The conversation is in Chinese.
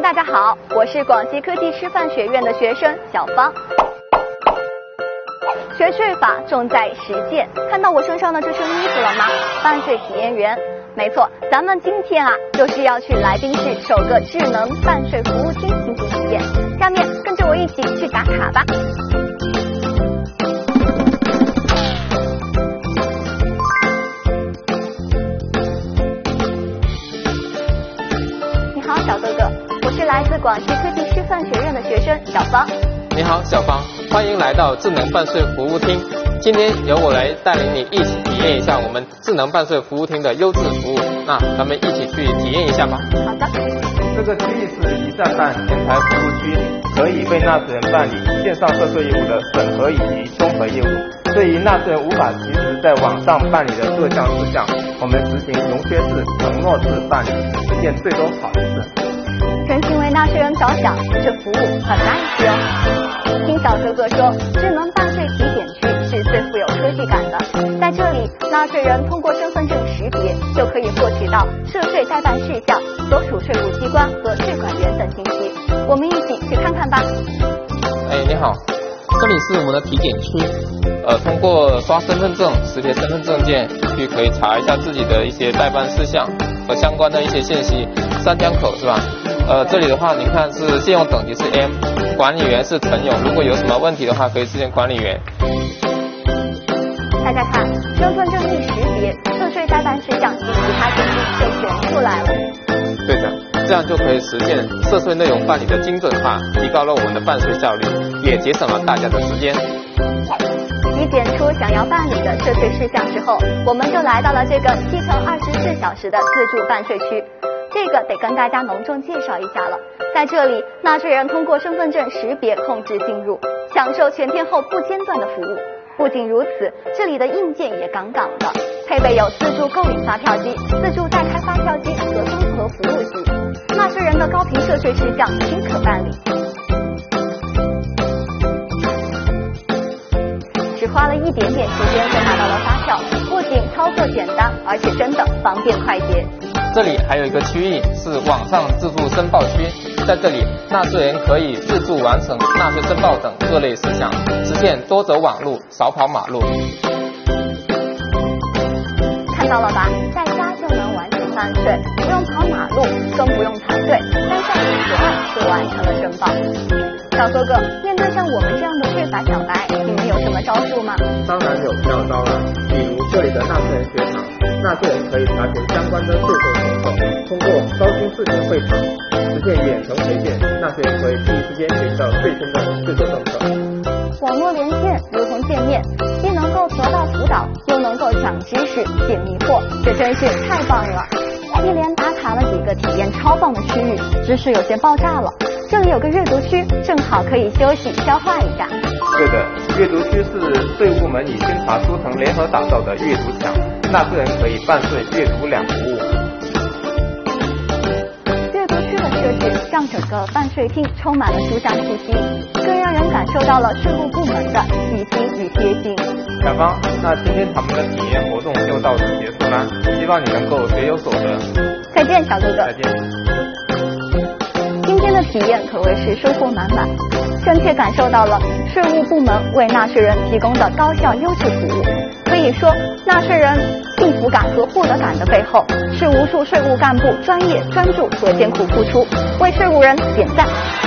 大家好，我是广西科技师范学院的学生小芳。学税法重在实践，看到我身上的这身衣服了吗？办税体验员。没错，咱们今天就是要去来宾市首个智能办税服务厅进行体验。下面跟着我一起去打卡吧。你好，小哥哥，我是来自广西科技师范学院的学生小芳。 你好，小芳，欢迎来到智能办税服务厅。今天由我来带领你一起体验一下我们智能办税服务厅的优质服务。那咱们一起去体验一下吧。 好的。 这个区域是一站办前台服务区，可以为纳税人办理线上涉税业务的审核以及综合业务。对于纳税人无法及时在网上办理的各项事项，我们实行融缺制、承诺制办理，实现最多考一次。 真心为纳税人着想，这服务很 nice 哦。听小哥哥说，智能办税体检区是最富有科技感的。在这里，纳税人通过身份证识别，就可以获取到涉税代办事项、所属税务机关和税管员等信息。我们一起去看看吧。 你好，这里是我们的体检区。通过刷身份证、识别身份证件，可以查一下自己的一些代办事项和相关的一些信息。3江口是吧？这里的话，您看是信用等级是 M， 管理员是陈勇。如果有什么问题的话，可以咨询管理员。 大家看，身份证一识别，涉税代办事项及其他信息就全出来了。 对的，这样就可以实现涉税内容办理的精准化，提高了我们的办税效率，也节省了大家的时间。 体检出想要办理的涉税事项之后，我们就来到了这个7乘24小时的自助办税区。这个得跟大家隆重介绍一下了。在这里，纳税人通过身份证识别控制进入，享受全天候不间断的服务。不仅如此，这里的硬件也杠杠的，配备有自助购领发票机、自助代开发票机和综合服务机，纳税人的高频涉税事项均可办理。只花了一点点时间就拿到了发票，不仅操作简单，而且真的方便快捷。 这里还有一个区域是网上自助申报区，在这里纳税人可以自助完成纳税申报等各类事项，实现多走网路、少跑马路。 看到了吧，在家就能完成办税，不用跑马路，更不用排队，3下5除2就完成了申报。小哥哥，面对像我们这样的税法小白，你们有什么招数吗？ 当然有妙招了，比如这里的纳税人学堂，纳税人可以查询相关的税收情况，通过高清视频会场实现远程回见，纳税人可以第一时间学到最新的税收政策。 网络连线如同见面，既能够得到辅导，又能够讲知识、解迷惑，这真是太棒了！一连打卡了几个体验超棒的区域，知识有些爆炸了。这里有个阅读区，正好可以休息消化一下。 对的，阅读区是税务部门与新华书城联合打造的阅读墙，纳税人可以办税、阅读两服务。 阅读区的设置让整个办税厅充满了书香气息，更让人感受到了税务部门的细心与贴心。 小芳，那今天咱们的体验活动就到此结束啦，希望你能够学有所得。 再见，小哥哥。 再见。 今天的体验可谓是收获满满，深切感受到了税务部门为纳税人提供的高效优质服务。可以说，纳税人幸福感和获得感的背后，是无数税务干部专业专注和艰苦付出，为税务人点赞。